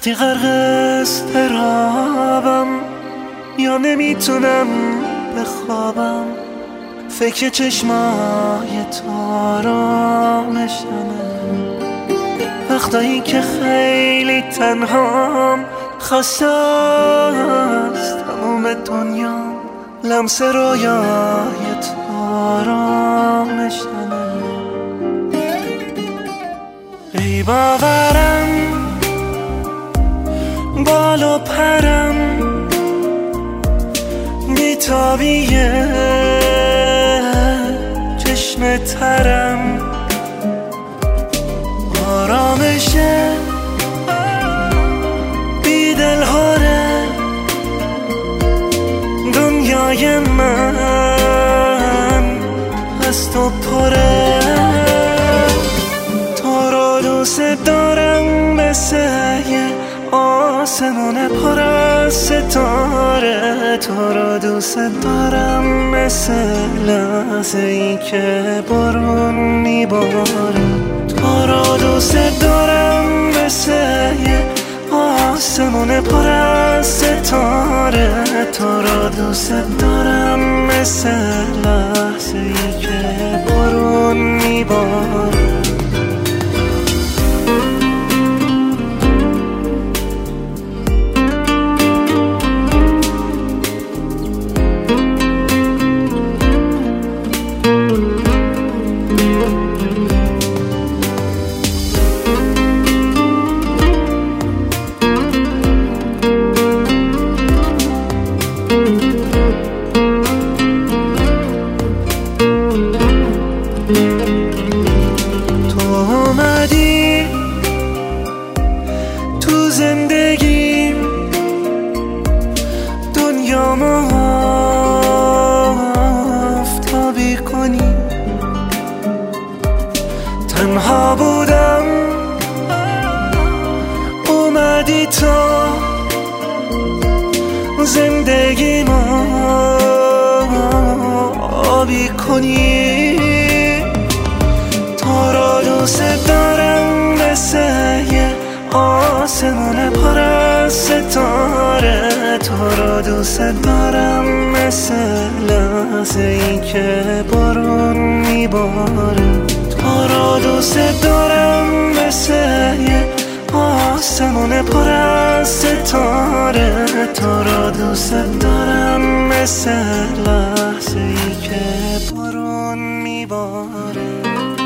وقتی غرق اضطرابم یا نمیتونم بخوابم، فکر چشمای تارامشمه. وقتایی که خیلی تنهام، خسته از تموم دنیام، لمس رویای تارامشمه. ای باورم بال و پرم، بیتابیه چشم ترم، آرامشه بی دلهاره دنیای من از تو پره. تو رو دوست دارم مثل یه آسمون پر از ستاره. تو رو دوست دارم مثل لحظه ای که بارون میباره. تو رو دوست دارم مثل یه آسمون پر از ستاره. تو رو دوست دارم مثل لحظه ای که بارون میباره. تو زندگیم دنیامو آفتابی کنی. تنها بودم اومدی تو زندگیمو آبی کنی. تو رو دوست دارم مثل یه آسمون پر از ستاره. تو رو دوست دارم مثل لحظه ای که بارون میباره. تو رو دوست دارم مثل یه آسمون پر از ستاره. تو رو دوست دارم مثل لحظه ای که بارون میباره.